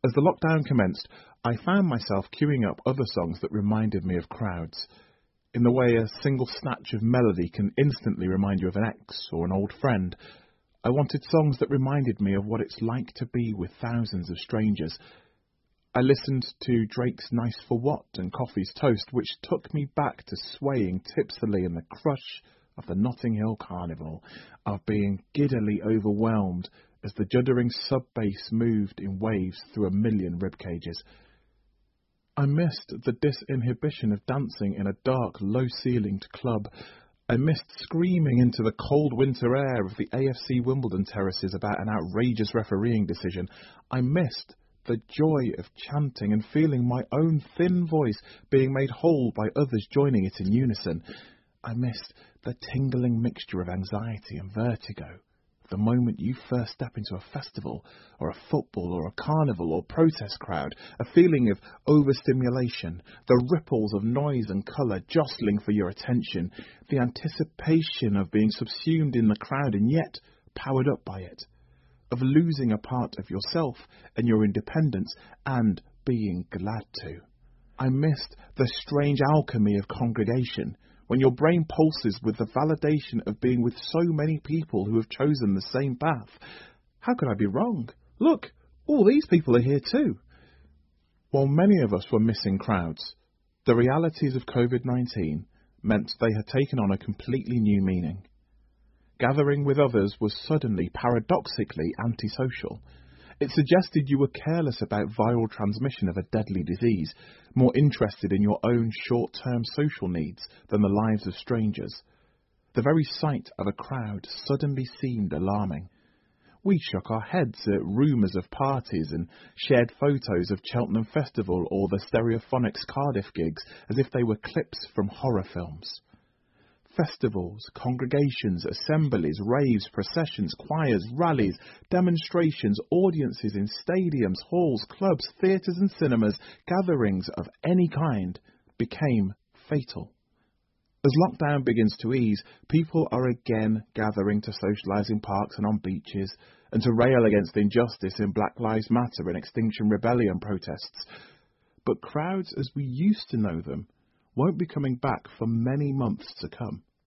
As the lockdown commenced, I found myself queuing up other songs that reminded me of crowds. In the way a single snatch of melody can instantly remind you of an ex or an old friend, I wanted songs that reminded me of what it's like to be with thousands of strangers. I listened to Drake's Nice for What and Coffee's Toast, which took me back to swaying tipsily in the crush of the Notting Hill Carnival, of being giddily overwhelmed as the juddering sub-bass moved in waves through a million ribcages. I missed the disinhibition of dancing in a dark, low-ceilinged club. I missed screaming into the cold winter air of the AFC Wimbledon terraces about an outrageous refereeing decision. I missed the joy of chanting and feeling my own thin voice being made whole by others joining it in unison. I missed the tingling mixture of anxiety and vertigo. The moment you first step into a festival, or a football, or a carnival, or protest crowd, a feeling of overstimulation, the ripples of noise and colour jostling for your attention, the anticipation of being subsumed in the crowd and yet powered up by it, of losing a part of yourself and your independence and being glad to. I missed the strange alchemy of congregation, when your brain pulses with the validation of being with so many people who have chosen the same path. How could I be wrong? Look, all these people are here too. While many of us were missing crowds, the realities of COVID-19 meant they had taken on a completely new meaning. Gathering with others was suddenly, paradoxically, antisocial. It suggested you were careless about viral transmission of a deadly disease, more interested in your own short-term social needs than the lives of strangers. The very sight of a crowd suddenly seemed alarming. We shook our heads at rumours of parties and shared photos of Cheltenham Festival or the Stereophonics Cardiff gigs as if they were clips from horror films. Festivals, congregations, assemblies, raves, processions, choirs, rallies, demonstrations, audiences in stadiums, halls, clubs, theatres and cinemas, gatherings of any kind became fatal. As lockdown begins to ease, people are again gathering to socialise in parks and on beaches, and to rail against injustice in Black Lives Matter and Extinction Rebellion protests. But crowds as we used to know them won't be coming back for many months to come.